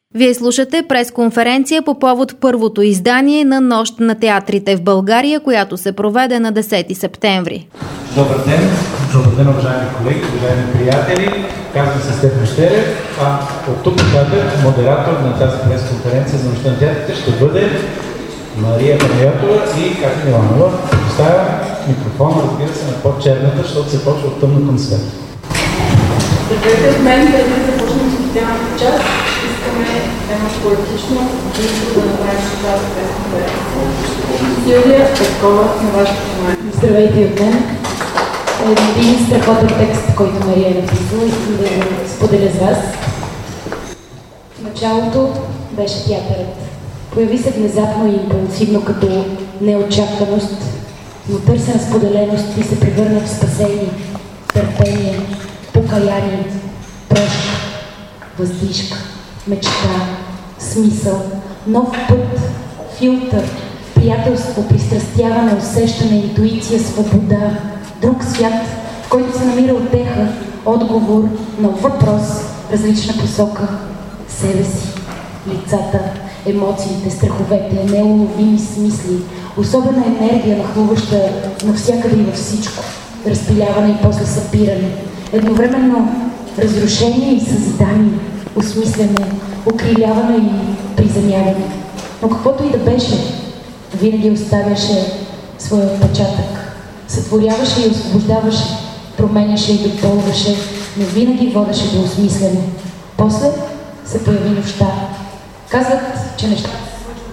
Вие слушате пресконференция по повод първото издание на Нощ на театрите в България, която се проведе на 10 септември. Добър ден, уважаеми колеги, уважаеми приятели. Казвам се Стефан Щерев, от тук нататък модератор на тази пресконференция за Нощта на театрите ще бъде Мария Панайотова и Катя Миланова. Поставя микрофона, разбира се, на по-черната, защото се почва от тъмно към свет. Здравейте от мен, преди да започнем с официалната част, искаме едно поетично да направим с тази пресконференция. Силвия Петкова, на вашето внимание. Здравейте от мен. Един страхотен текст, който Мария е написала, искам да го споделя с вас. В началото беше театърът. Появи се внезапно и импулсивно като неочакваност, но търсена споделеност и се превърна в спасение, търпение, покаяние, прошка, въздишка, мечта, смисъл, нов път, филтър, приятелство, пристрастяване, усещане, интуиция, свобода, друг свят, в който се намира утеха, отговор, нов въпрос, различна посока, себе си, лицата, емоциите, страховете, неуловими смисли, особена енергия, нахлуваща навсякъде и във всичко, разпиляване и после събиране, едновременно разрушение и съзидание, осмислене, укривяване и приземяване. Но каквото и да беше, винаги оставяше своя отпечатък. Сътворяваше и освобождаваше, променяше и допълваше, но винаги водеше до осмислене. После се появи нощта. Казват, че нещата се случват.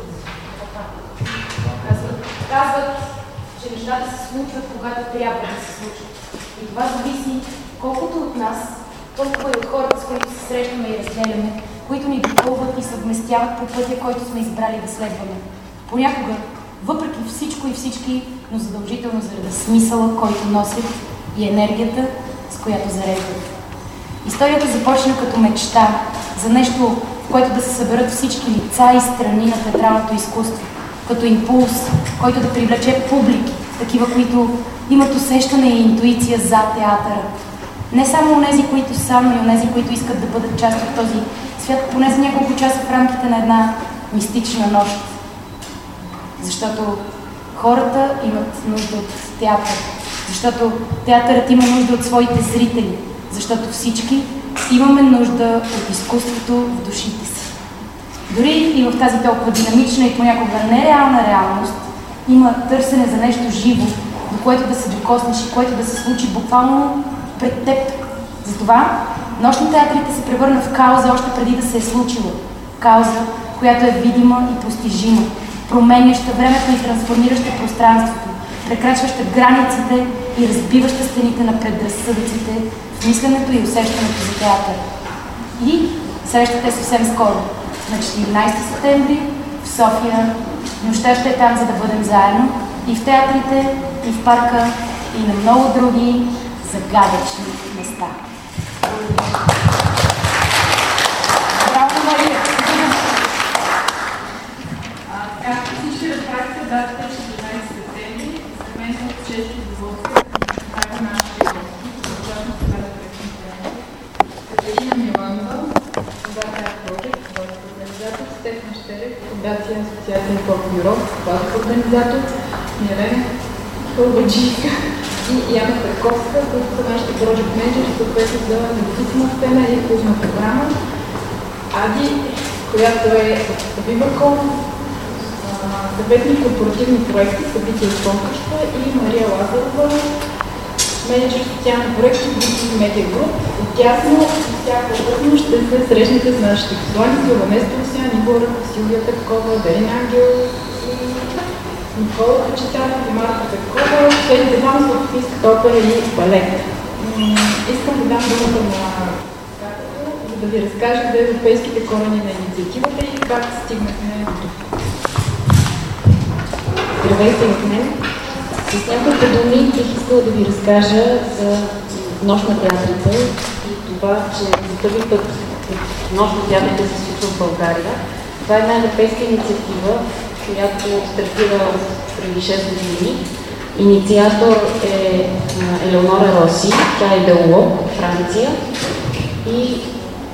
Казват, че нещата се случват, когато трябва да се случват. И това зависи колкото от нас, толкова и от хората, с които се срещаме и разделяме, които ни допълват и съвместяват по пътя, който сме избрали да следваме. Понякога, въпреки всичко и всички, но задължително заради смисъла, който носят и енергията, с която зареждат. Историята започна като мечта за нещо, в което да се съберат всички лица и страни на театралното изкуство, като импулс, който да привлече публики, такива, които имат усещане и интуиция за театъра. Не само онези, които са, но и онези, които искат да бъдат част от този свят, поне за няколко часа в рамките на една мистична нощ. Защото хората имат нужда от театър, защото театърът има нужда от своите зрители, защото всички имаме нужда от изкуството в душите си. Дори и в тази толкова динамична и понякога нереална реалност има търсене за нещо живо, до което да се докоснеш и което да се случи буквално пред теб. Затова Нощ на театрите се превърна в кауза още преди да се е случило. Кауза, която е видима и постижима, променяща времето и трансформираща пространството, прекрачваща границите и разбиваща стените на предразсъдъците в мисленето и усещането за театър. И срещате съвсем скоро, на 14 септември в София. Нощта ще е там, за да бъдем заедно и в театрите, и в парка, и на много други загадъчни места. Браво, Мария! Както всички разбрахте, датата е 14 септември. За мен е чест и удоволствие да кажа нашите гости, участно в тази пресконференция. Катерина Миланова, Фундация Project, организатор, Стефан Щерев, Фундация Асоциация Пop Europe, организатор, Милена Пълбаджийска и Яна Петковска, които са нашите project менеджери, съответно за независима сцена и клубна програма. Ади, която е от Вибърком, съветник корпоративни проекти, събития и конкурса, и Мария Лазарова, менеджер социални проекти в Битви Медиа Груп. Отясно всяка късно ще се срещнете с нашите посланици Ламеста Осян, Игор Ръков, Силвия Петкова, Дарин Ангел и Никола Качетанов и Марта Петкова, следните двама са Софийската опера и балет. Искам да дам думата на Катя, за да ви разкажа за европейските корени на инициативата и как стигнахме до тук. Здравейте от мен. С няколко думи бих искала да ви разкажа за Нощ на театрите и това, че за първи път Нощ на театрите се случва в България. Това е една европейска инициатива, която стартира преди 6 години. Инициатор е Елеонора Роси, тя е биолог от Франция и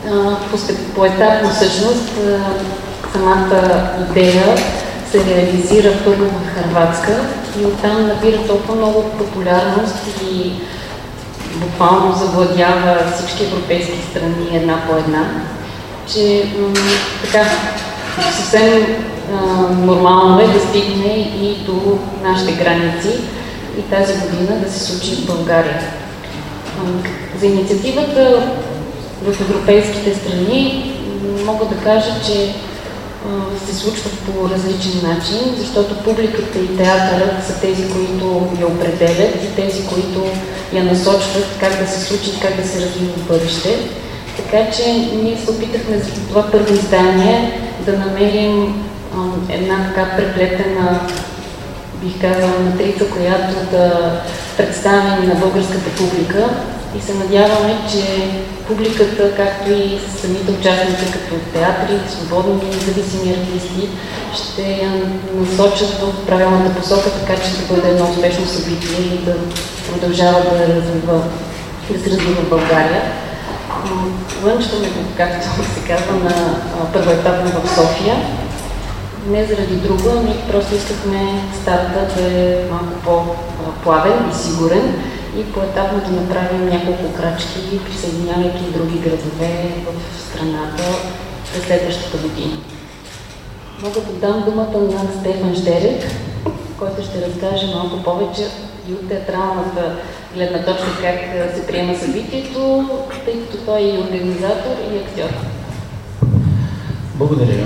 поетапно всъщност самата идея се реализира първо в Хърватска и оттам набира толкова много популярност и буквално завладява всички европейски страни една по една, че така съвсем нормално е да стигне и до нашите граници и тази година да се случи в България. За инициативата в европейските страни мога да кажа, че се случва по различен начин, защото публиката и театърът са тези, които я определят и тези, които я насочват как да се случи, как да се развива в бъдеще. Така че ние се опитахме за това първо издание да намерим една така преплетена, бих казала, матрица, която да представим на българската публика и се надяваме, че публиката, както и самите участници като театри, свободни и независими артисти, ще я насочат в правилната посока, така че да бъде едно успешно събитие и да продължава да се развива в България. Лънчваме го, както се казва, на първоетапно в София. Не заради друго, ами просто искахме старта да е малко по-плавен и сигурен и поетапно да направим няколко крачки, присъединявайки други градове в страната през следващата година. Мога да дам думата на Стефан Ждерек, който ще разкаже малко повече и от театралната гледна точка как се приема събитието, тъй като той е и организатор и актьор. Благодаря.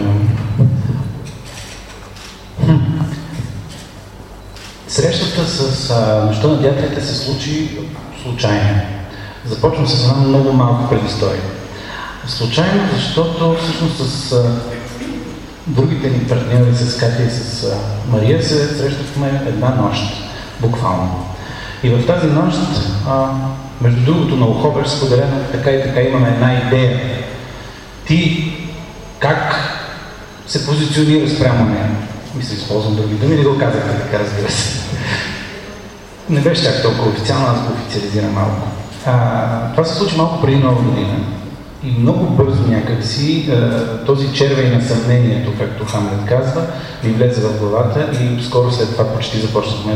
Срещата с Нощта на театрите се случи случайно. Започвам с една много малка предистория. Случайно, защото всъщност с другите ни партньори, с Катя и с Мария, се срещахме една нощ, буквално. И в тази нощ, между другото на ухо беше споделено така и така, имаме една идея. Ти как се позиционира спрямо нея? Мисля, използвам други думи, не го казахте така, разбира се. Не беше чак толкова официално, аз го официализирам малко. Това се случи малко преди Нова година и много бързо някакси този червей на съмнението, както Хамлет казва, ми влезе в главата и скоро след това почти започваме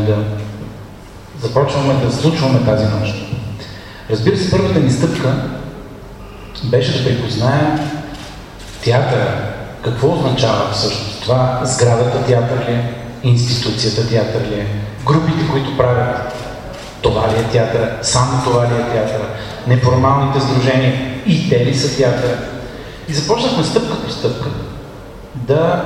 да случваме тази нощ. Разбира се, първата ни стъпка беше да припознаем театъра. Какво означава всъщност това? Сградата театър ли е? Институцията театър ли е? Групите, които правят това ли е театъра? Само това ли е театъра? Неформалните сдружения и те ли са театъра? И започнахме стъпка по стъпка да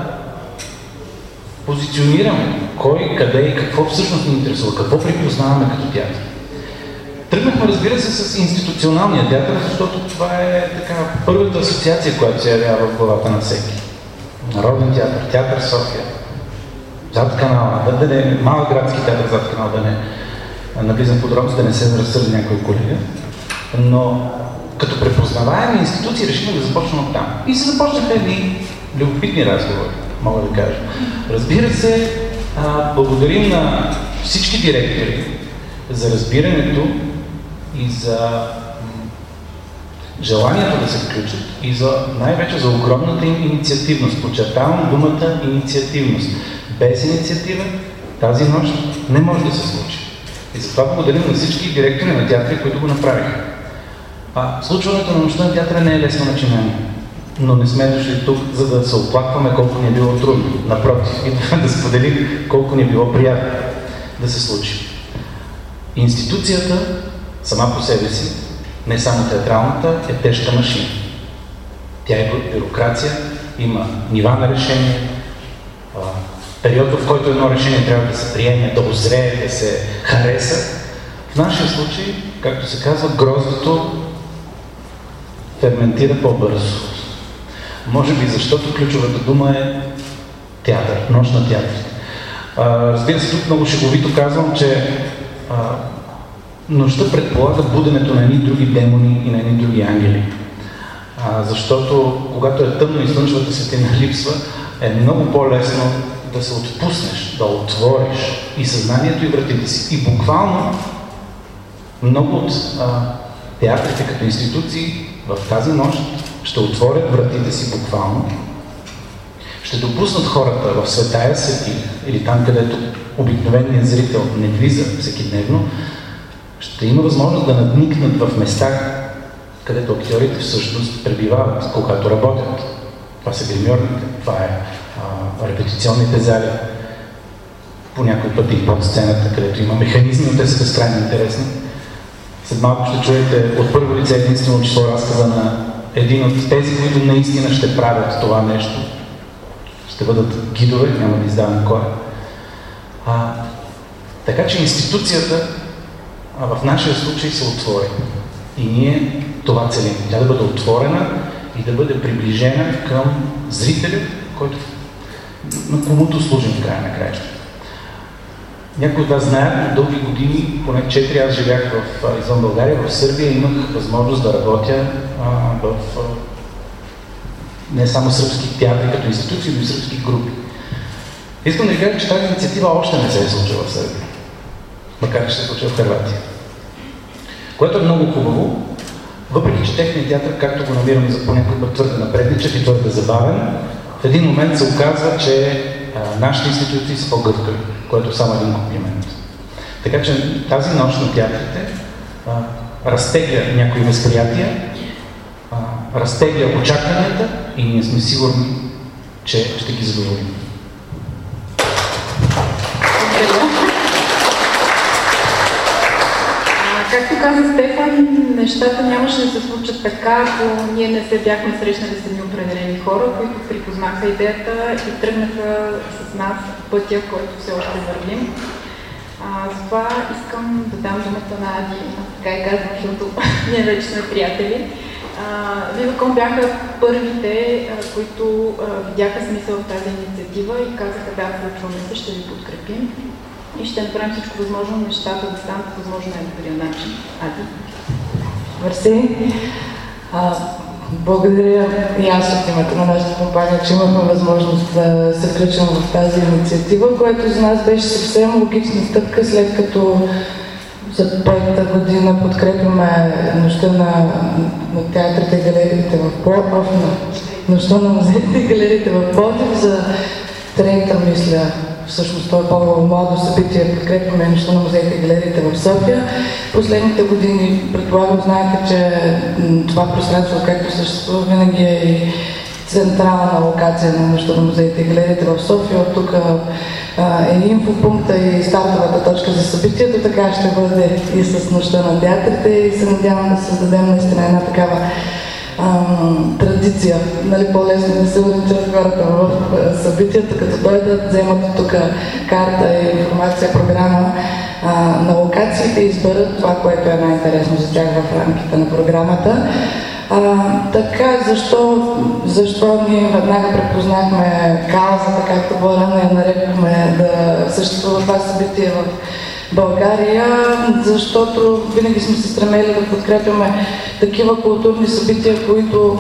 позиционираме кой, къде и какво всъщност ни интересува, какво припознаваме като театър. Тръгнахме, разбира се, с институционалния театър, защото това е така първата асоциация, която се явява в главата на всеки. Народен театър, театър София, зад канала, малък градски театър зад канала, да не навлизам подробности, да не се разсърди някой колега. Но като препознаваеми институции решихме да започнем от там. И се започнаха едни любопитни разговори, мога да кажа. Разбира се, благодарим на всички директори за разбирането и за желанието да се включат и най-вече за огромната им инициативност. Подчертавам думата инициативност. Без инициатива тази нощ не може да се случи. И затова благодарим на всички директори на театри, които го направиха. Случването на Нощта на театъра не е лесно начинание. Но не сме дошли тук, за да се оплакваме колко ни е било трудно. Напротив, и да споделим колко ни е било приятно да се случи. Институцията сама по себе си, не само театралната, е тежка машина. Тя е бюрокрация, има нива на решение, период, в който едно решение трябва да се приеме, да озрее, да се хареса. В нашия случай, както се казва, гроздето ферментира по-бързо. Може би защото ключовата дума е театър, нощ на театрите. Разбира се, тук много шеговито казвам, че нощта предполага буденето на едни други демони и на едни други ангели. Защото когато е тъмно и слънчевата светлина липсва, е много по-лесно да се отпуснеш, да отвориш и съзнанието и вратите си. И буквално много от театрите като институции в тази нощ ще отворят вратите си буквално, ще допуснат хората в Светая Свети, или там, където обикновеният зрител не влиза всекидневно, ще има възможност да надникнат в места, където актьорите всъщност пребивават, когато работят. Това са гримьорните, това е репетиционните зали, по някой път и под сцената, където има механизми, но те са безкрайно интересни. След малко ще чуете от първо лице единствено число разказа на един от тези, които наистина ще правят това нещо. Ще бъдат гидове, няма да издавам кой. Така че институцията в нашия случай се отвори. И ние това целим. Тя да бъде отворена и да бъде приближена към зрителя, който на комуто служим в края на краищата. Някои от вас знаят, дълги години, поне 4, аз живях извън България, в Сърбия, имах възможност да работя в не само сръбски театри като институции, но и сръбски групи. Искам да ви кажа, че тази инициатива още не се е случила в Сърбия, макар че се случва в Хърватия. Което е много хубаво, въпреки че техният театър, както го намираме за понякога път твърде напредничав и твърде забавен, в един момент се оказва, че нашите институции са по-гъвкави, което е само един комплимент. Така че тази нощ на театрите разтегля някои възприятия, разтегля очакванията и ние сме сигурни, че ще ги задоволим. Както каза Стефан, нещата нямаше да се случат така, ако ние не се бяхме срещнали с едни определени хора, които припознаха идеята и тръгнаха с нас пътя, който все още вървим. Затова искам да дам думата на Ади, така и казвам, защото ние вече сме приятели. Виваком бяха първите, които видяха смисъл в тази инициатива и казаха: да, включваме се, ще ви подкрепим и ще направим всичко възможно нещата да станат възможно най-добрия начин. Ади. Мерси. Благодаря и аз от името на нашата компания, че имахме възможност да се включим в тази инициатива, което за нас беше съвсем логична стъпка, след като за петата година подкрепяме нощта на театрите и галериите в Пловдив, нощта на музеите и галериите в Пловдив, за трета, мисля, всъщност това е по-младо събитие, подкрепяме нощта на музеите и галериите в София. Последните години, предполагам, знаете, че това пространство, както съществува, винаги е и централна локация на нощта на музеите и галериите в София. От тук е инфопункта и стартовата точка за събитието, така ще бъде и с нощта на театрите и се надявам да създадем наистина една такава традиция, нали, по-лесно да се ориентират хората в събитията, като дойдат, вземат тук карта и информация, програма на локациите и изберат това, което е най-интересно за тях в рамките на програмата. Така, защо ние веднага препознахме каузата, както по-рано я нарекохме, да съществува това събитие в България, защото винаги сме се стремели да подкрепяме такива културни събития, които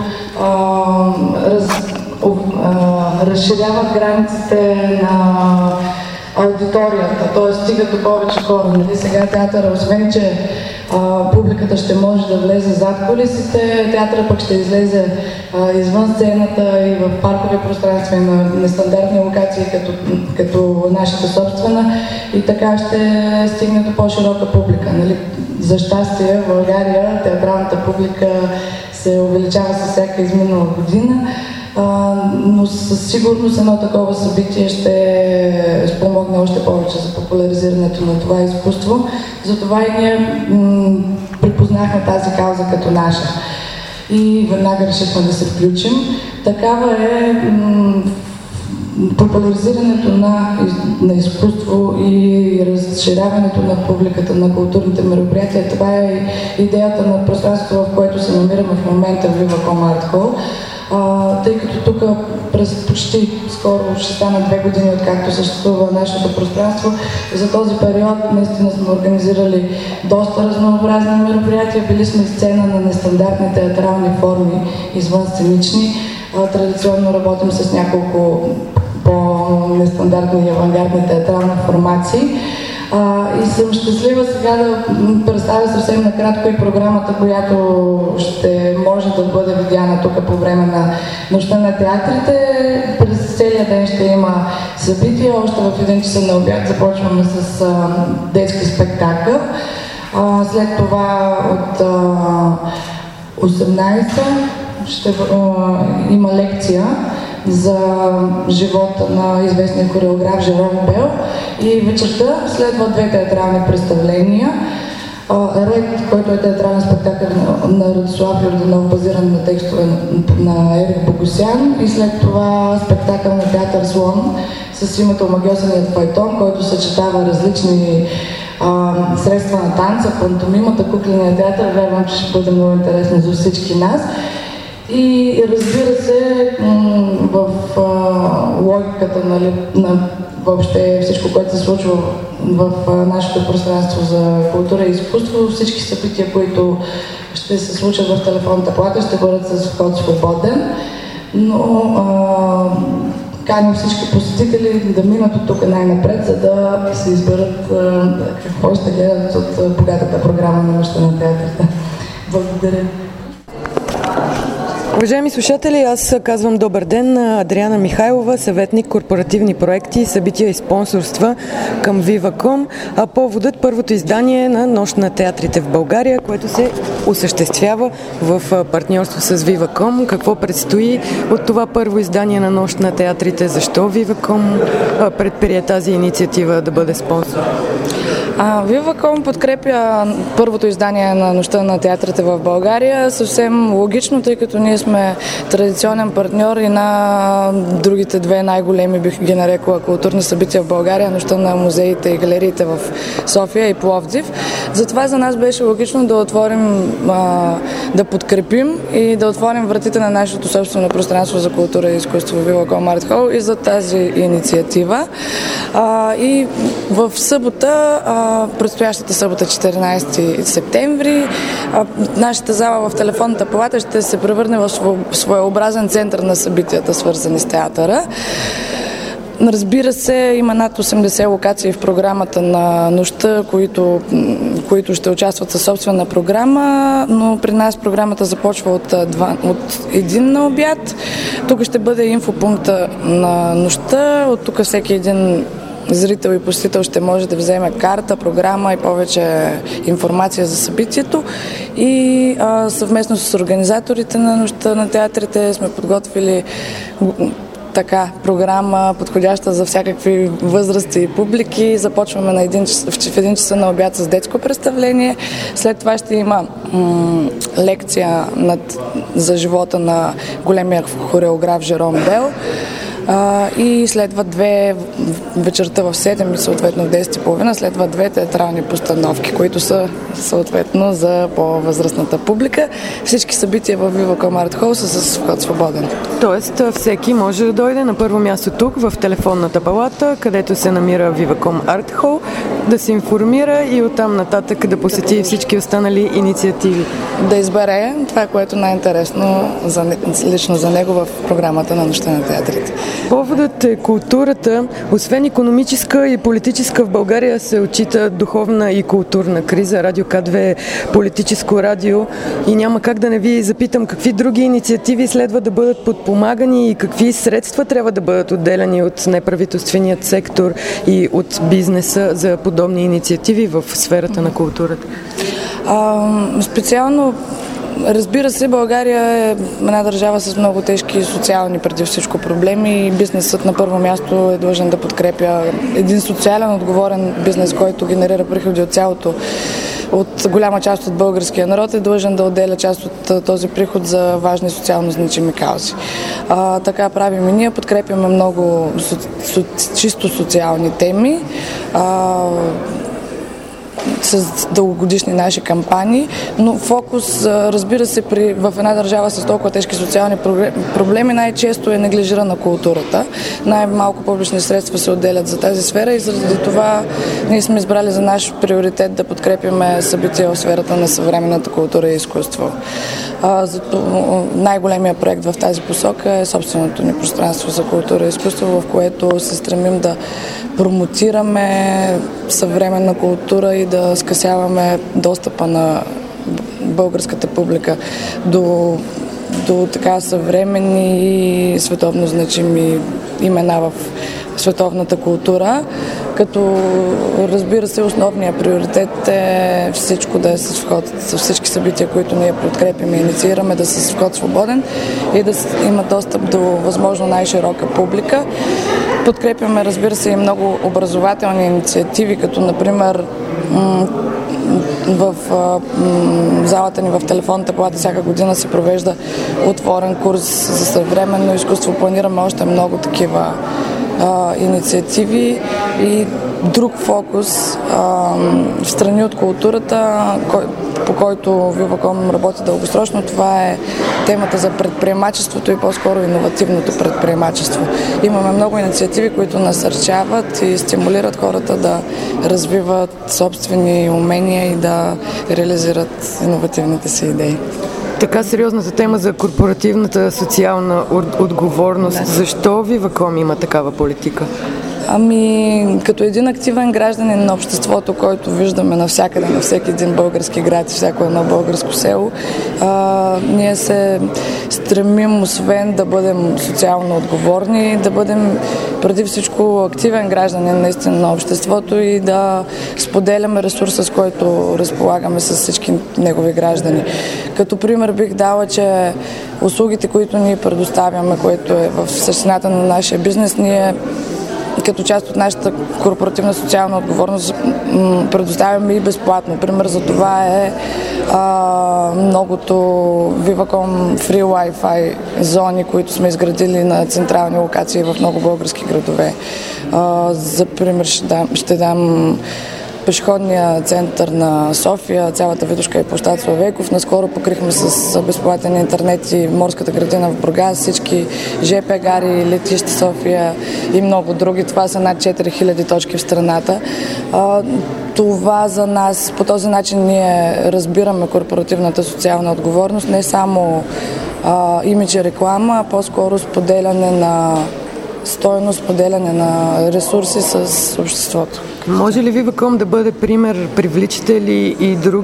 разширяват границите на аудиторията, т.е. стигат до повече хора. Нали? Сега театъра, освен че публиката ще може да влезе зад кулисите, театъра пък ще излезе извън сцената и в паркови пространства и на нестандартни локации, като нашата собствена, и така ще стигне до по-широка публика. Нали? За щастие в България театралната публика се увеличава със всяка изминала година, но със сигурност едно такова събитие ще спомогне още повече за популяризирането на това изкуство. Затова и ние припознахме тази кауза като наша и веднага решихме да се включим. Такава е популяризирането на изкуство и разширяването на публиката на културните мероприятия. Това е идеята на пространството, в което се намираме в момента в Vivacom Art Hall. Тъй като тук през почти скоро ще стана 2 години, откакто съществува нашето пространство, за този период наистина сме организирали доста разнообразни мероприятия. Били сме сцена на нестандартни театрални форми, извън сценични. Традиционно работим с няколко по-нестандартни и авангардни театрални формации. И съм щастлива сега да представя съвсем накратко и програмата, която ще може да бъде видяна тук по време на Нощта на театрите. През целия ден ще има събития. Още в 1 часа на обяд започваме с детски спектакъл. След това от 18 ще има лекция за живота на известния хореограф Жером Бел и вечерта следва 2 театрални представления. Ред, който е театрален спектакъл на Радослав Йорданов, базиран на текстове на Ерик Богосян, и след това спектакъл на театър Слон с името Магьосаният файтон, който съчетава различни средства на танца, пантомимата, кукления театър. Вярвам, че ще бъде много интересно за всички нас. И разбира се, в логиката на въобще всичко, което се случва в нашето пространство за култура и изкуство, всички събития, които ще се случат в телефонната плата, ще бъдат с вход свободен. Но каним всички посетители да минат от тук най-напред, за да се изберат какво ще гледат от богатата програма на Нощта на театрите. Благодаря. Уважаеми слушатели, аз казвам добър ден на Адриана Михайлова, съветник корпоративни проекти, събития и спонсорства към Viva.com, а поводът първото издание на Нощ на театрите в България, което се осъществява в партньорство с Viva.com. Какво предстои от това първо издание на Нощ на театрите? Защо Viva.com предприе тази инициатива да бъде спонсор? Viva.com подкрепя първото издание на Нощта на театрите в България съвсем логично, тъй като ние сме традиционен партньор и на другите 2 най-големи, бих ги нарекла, културни събития в България, Нощта на музеите и галериите в София и Пловдив. Затова за нас беше логично да отворим, да подкрепим и да отворим вратите на нашето собствено пространство за култура и изкуство Viva.com Art Hall и за тази инициатива. И в събота, предстоящата събота, 14 септември, нашата зала в телефонната палата ще се превърне в своеобразен център на събитията, свързани с театъра. Разбира се, има над 80 локации в програмата на нощта, които ще участват със собствена програма, но при нас програмата започва от 1 на обяд. Тук ще бъде инфопункта на нощта. От тук всеки един зрител и посетител ще може да вземе карта, програма и повече информация за събитието. И съвместно с организаторите на Нощта на театрите сме подготвили програма, подходяща за всякакви възрасти и публики. Започваме в 1 часа на обяд с детско представление. След това ще има лекция за живота на големия хореограф Жером Бел. И следва 2 вечерта в 7 и съответно в 10:30 следва 2 театрални постановки, които са съответно за по-възрастната публика. Всички събития в Viva.com Art Hall са с вход свободен. Тоест всеки може да дойде на първо място тук в телефонната палата, където се намира Viva.com Art Hall, да се информира и оттам нататък да посети всички останали инициативи. Да избере това, което най-интересно лично за него в програмата на Нощта на театрите. Поводът е културата. Освен икономическа и политическа, в България се отчита духовна и културна криза. Радио К2 е политическо радио и няма как да не ви запитам какви други инициативи следва да бъдат подпомагани и какви средства трябва да бъдат отделяни от неправителственият сектор и от бизнеса за подобни инициативи в сферата на културата. Специално, разбира се, България е една държава с много тежки социални преди всичко проблеми и бизнесът на първо място е длъжен да подкрепя един социален отговорен бизнес, който генерира приходи от голяма част от българския народ, е длъжен да отделя част от този приход за важни социално значими каузи. Така правим и ние, подкрепяме много чисто социални теми. с дългогодишни наши кампании, но фокус, разбира се, в една държава с толкова тежки социални проблеми най-често е неглижирана културата. Най-малко публични средства се отделят за тази сфера и заради това ние сме избрали за наш приоритет да подкрепяме събития в сферата на съвременната култура и изкуство. Най-големия проект в тази посока е собственото ни пространство за култура и изкуство, в което се стремим да промотираме съвременна култура и да скъсяваме достъпа на българската публика до така съвременни и световно значими имена в световната култура, като разбира се основният приоритет е всичко да е с вход, с всички събития, които ние подкрепим и инициираме, да са с вход свободен и да има достъп до възможно най-широка публика. Подкрепяме, разбира се, и много образователни инициативи, като например в залата ни в Телефонната палата всяка година се провежда отворен курс за съвременно изкуство. Планираме още много такива инициативи и друг фокус в страни от културата, по който Viva.com работи дългосрочно. Това е темата за предприемачеството и по-скоро иновативното предприемачество. Имаме много инициативи, които насърчават и стимулират хората да развиват собствени умения и да реализират иновативните си идеи. Така сериозната тема за корпоративната социална отговорност. Да. Защо Viva.com има такава политика? Като един активен гражданин на обществото, който виждаме навсякъде, на всеки един български град и всяко едно българско село, ние се стремим, освен да бъдем социално отговорни, да бъдем преди всичко активен гражданин наистина на обществото и да споделяме ресурса, с който разполагаме с всички негови граждани. Като пример бих дала, че услугите, които ние предоставяме, което е в същината на нашия бизнес, ние като част от нашата корпоративна социална отговорност предоставяме и безплатно. Пример за това е многото Viva.com Free Wi-Fi зони, които сме изградили на централни локации в много български градове. За пример ще дам пешеходния център на София, цялата Витошка и площад Славейков. Наскоро покрихме с безплатен интернет и морската градина в Бургас, всички ЖП гари, летище София и много други. Това са над 4000 точки в страната. Това за нас, по този начин ние разбираме корпоративната социална отговорност, не само имидж и реклама, а по-скоро споделяне на стойност, споделяне на ресурси с обществото. Може ли Viva.com да бъде пример? Привличате ли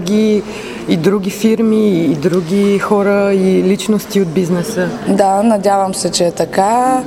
и други фирми, и други хора, и личности от бизнеса? Да, надявам се, че е така.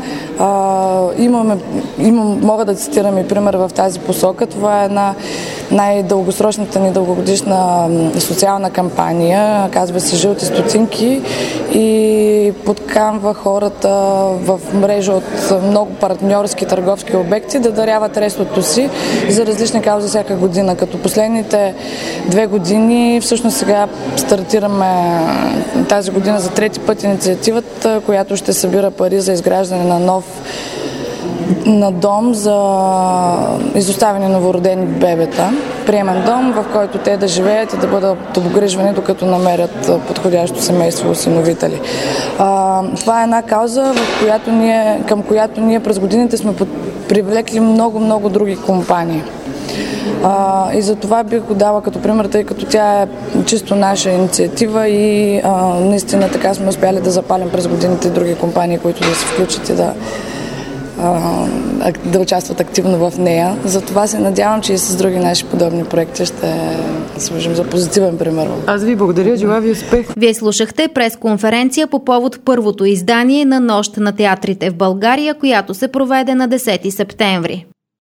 Мога да цитирам и пример в тази посока. Това е една най-дългосрочната ни дългогодишна социална кампания. Казва се Жълти стотинки и подканва хората в мрежа от много партньорски търговски обекти да даряват рестото си за различни каузи всяка година. Като последните 2 години, всъщност сега стартираме тази година за 3-ти път инициативата, която ще събира пари за изграждане на дом за изоставени новородени бебета. Приемен дом, в който те да живеят и да бъдат обгрижвани, докато намерят подходящо семейство осиновители. Това е една кауза, към която ние през годините сме привлекли много други компании. И за това бих го дала като пример, тъй като тя е чисто наша инициатива и наистина така сме успяли да запалим през годините други компании, които да се включат и да участват активно в нея. Затова се надявам, че и с други наши подобни проекти ще служим за позитивен пример. Аз ви благодаря, желая ви успех. Вие слушахте пресконференция по повод първото издание на Нощ на театрите в България, която се проведе на 10 септември.